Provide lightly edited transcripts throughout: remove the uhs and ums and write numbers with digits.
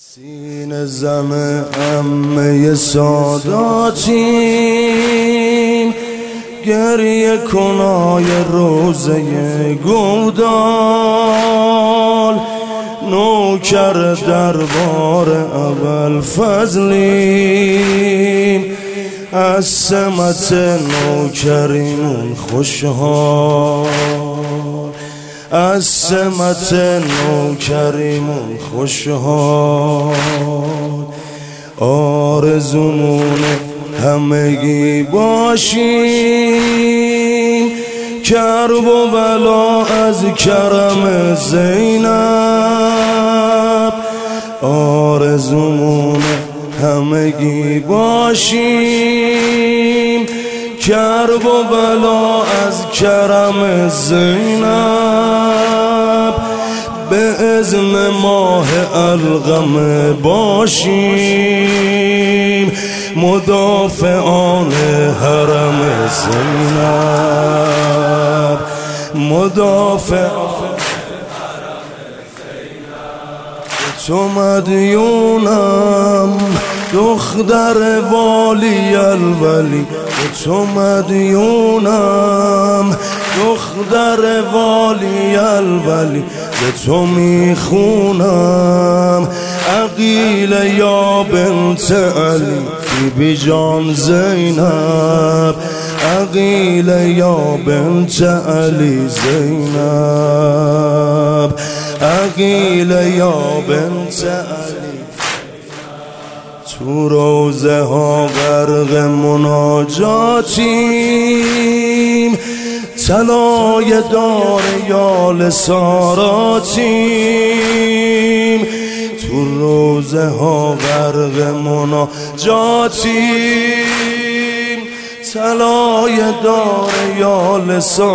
سینه زن عمه ساداتیم، گریه کنای روزه گودال، نوکر دربار اول فضلیم، از سمت نوکریمون خوشحال، از سمت نوکریمون خوشحال. آرزومونه همگی باشیم، کرب و بلا از کرم زینب. آرزومونه همگی باشیم، کرب و بلا از کرم زینب. به اذن ماه القم باشیم، مدافعان حرم زینب، مدافعان حرم زینب. تو مدیونم دختر والی الولی، تو مدیونم دختر والی الولی، به تو میخونم عقیل یا بنت علی، بی جان زینب، عقیل یا بنت علی زینب، عقیل یا بنت علی. تو روزه ها غرق مناجاتیم، طلای دار یال ساراتیم. تو روزه ها غرق مناجاتیم، طلای دار یال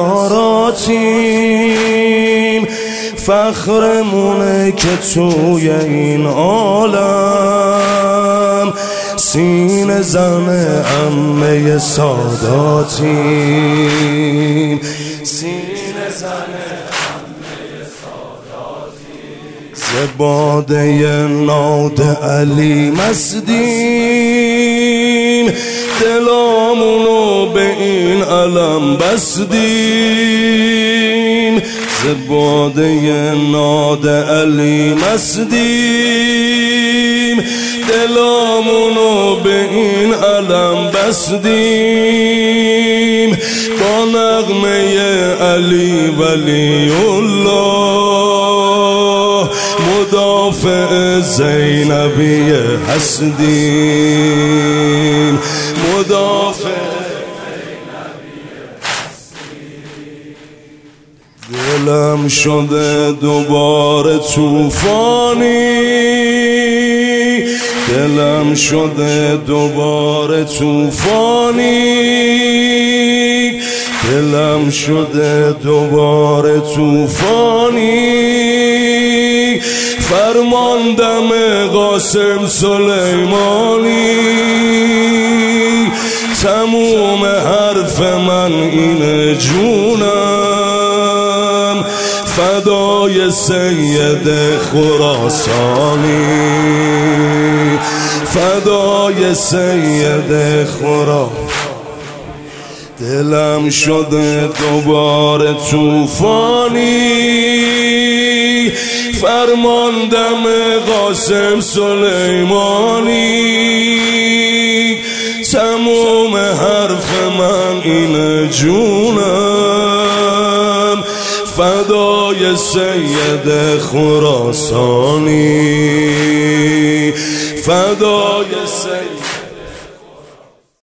ساراتیم. فخرمونه که توی این عالم، سینه زن عمه ساداتیم، سینه زن عمه ساداتیم. زباده ناد علی مسدیم، دلامونو به این علم بسدیم. زباده ناد علی مسدیم، دلامونو به این علم بسدیم. با نغمه علی ولی الله، مدافع زینبی هستیم، مدافع دلم شده دوباره توفانی، دلم شده دوباره توفانی، دلم شده دوباره توفانی. فرماندم قاسم سلیمانی، تموم حرف من اینه جونم، فدای سید خراسانی، فدای سید خراسانی. دلم شده دوباره توفانی، فرماندم قاسم سلیمانی، تموم حرف من اینه جونم، فدای سید خراسانی، فدای سید